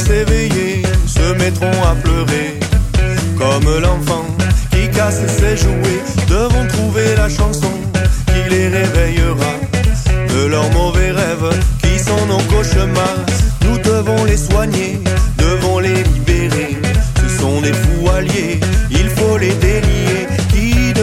s'éveiller se mettront à pleurer, comme l'enfant qui casse ses jouets.